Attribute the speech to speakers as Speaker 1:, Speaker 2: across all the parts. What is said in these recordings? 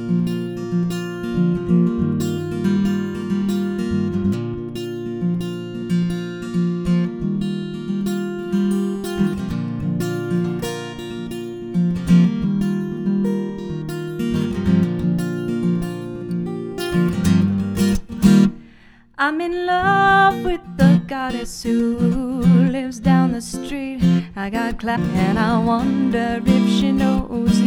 Speaker 1: I'm in love with the goddess who lives down the street. I got clap and I wonder if she knows,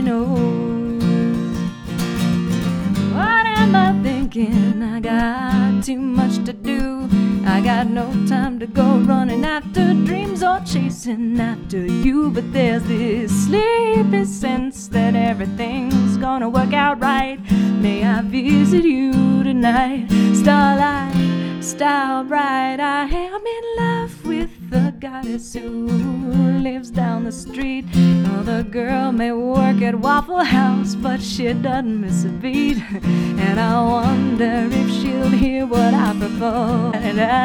Speaker 1: What am I thinking? I got too much to do. I got no time to go running after dreams or chasing after you. But there's this sleepy sense that everything's gonna work out right. May I visit you tonight? Starlight, star bright, I am in love with the goddess who lives down the street. Oh, the girl may work at Waffle House, but she doesn't miss a beat. And I wonder if she'll hear what I propose.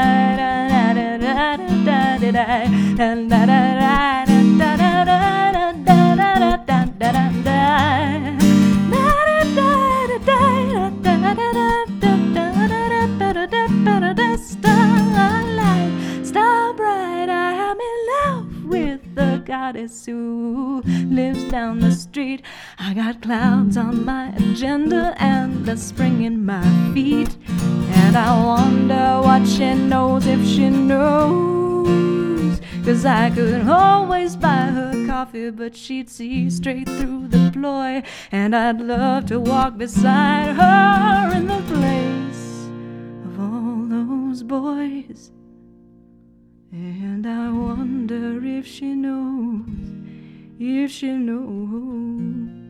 Speaker 1: Starlight, star bright, I am in love with the goddess who lives down the street. I got clouds on my agenda and a spring in my feet. And I wonder what she knows, if she knows. 'Cause I could always buy her coffee, but she'd see straight through the ploy. And I'd love to walk beside her in the place of all those boys. And I wonder if she knows,